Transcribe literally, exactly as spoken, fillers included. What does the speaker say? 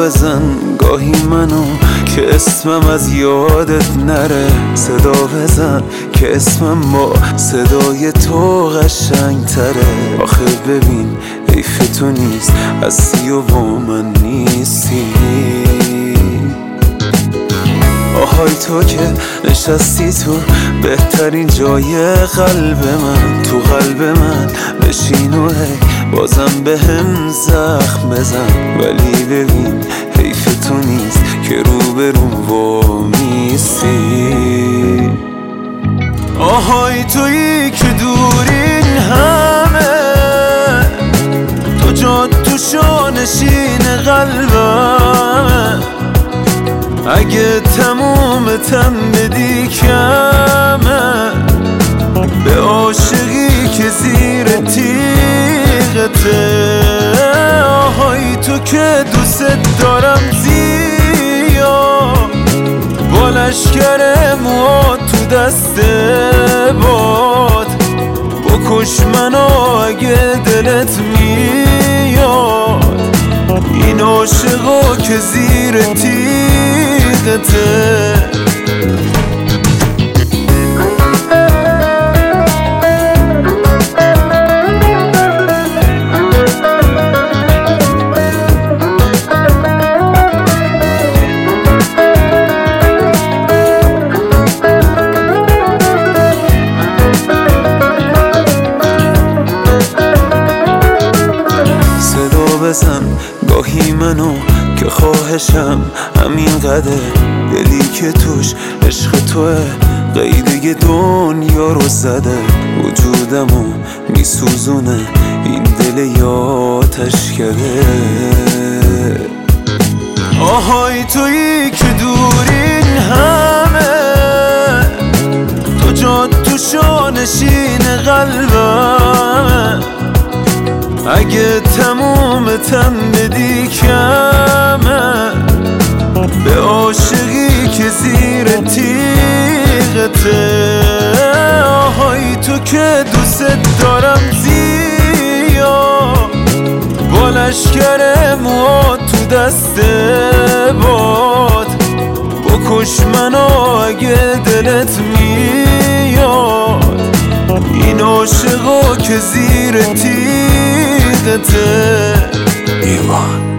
بزن گاهی منو که اسمم از یادت نره. صدا بزن که اسمم با صدای تو قشنگ تره. آخه ببین حیف تو نیست هستی و با من نیستی. آهای تو که نشستی تو بهترین جای قلب من، تو قلب من بشین و هی بازم به هم زخم بزن. ولی ببین حیف تو نیست که رو به رو وامیستی. آهای تویی که دورین همه، تو جا تو شانشین قلبم. اگه تموم تن بدی کمه به عاشقی که زیر تیغته. آهای تو که دوست دارم زیاد، با لشکر موات تو دست باد. بکش منو اگه دلت میاد، این عاشقا که زیر تیغته. بزن گاهی منو که خواهشم همین قدر. دلی که توش عشق توه قیده دنیا رو زده. وجودمو میسوزونه این دل یاتش کرده. آهای تویی که دورین همه، تو جا تو شانشین قلبم. اگه تموم تن بدی کمه به عاشقی که زیر تیغته. آهای تو که دوست دارم زیاد، با لشکر موات تو دست باد. بکش منو اگه دلت میاد، این عاشقا که زیر تیغته. ایوان